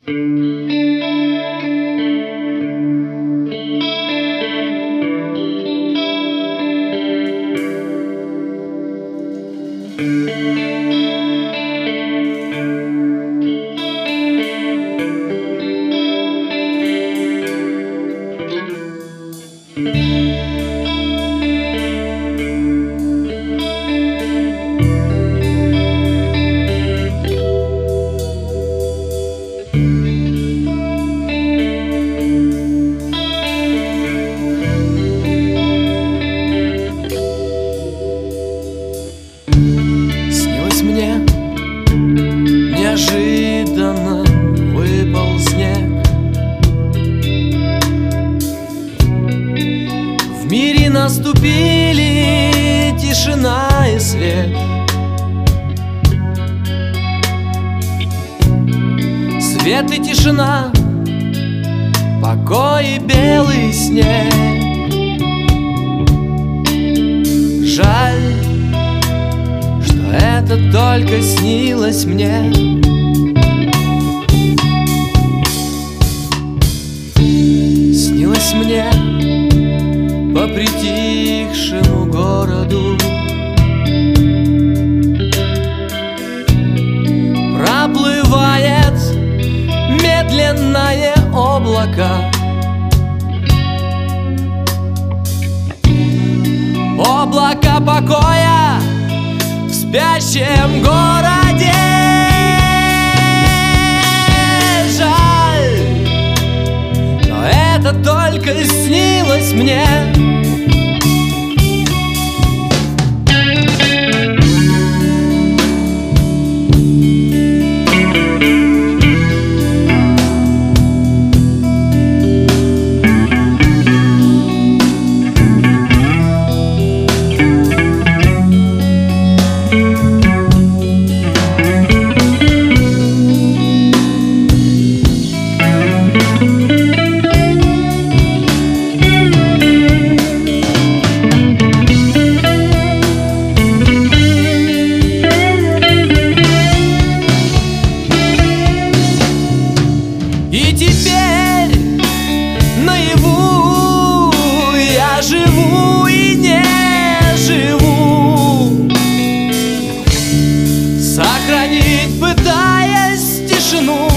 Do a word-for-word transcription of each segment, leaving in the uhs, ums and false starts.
Снилось мне, неожиданно выпал снег. В мире наступили тишина и свет. Свет и тишина, покой и белый снег. Жаль, что это только снилось мне. Снилось мне по притихшему городу. Проплывает медленное облако. Облако покоя в спящем городе. Жаль, но это только снилось мне. И теперь наяву я живу и не живу, сохранить пытаясь тишину.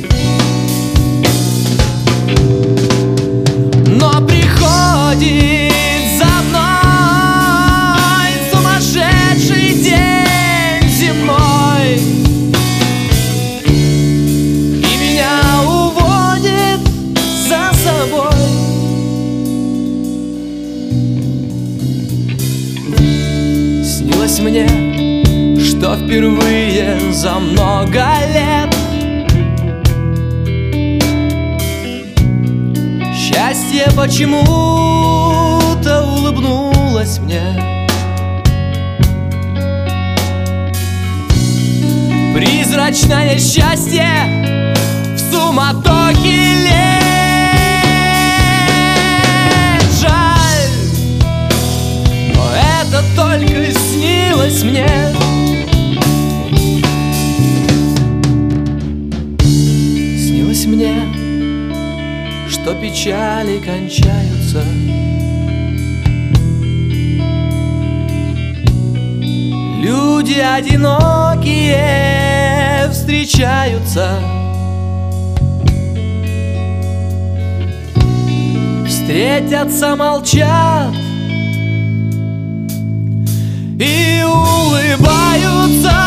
Но приходит за мной сумасшедший день земной, и меня уводит за собой. Снилось мне, что впервые за много лет счастье почему-то улыбнулось мне. Призрачное счастье в суматохе лет. Жаль, но это только снилось мне. Снилось мне, что печали кончаются. Люди одинокие встречаются. Встретятся, молчат и улыбаются.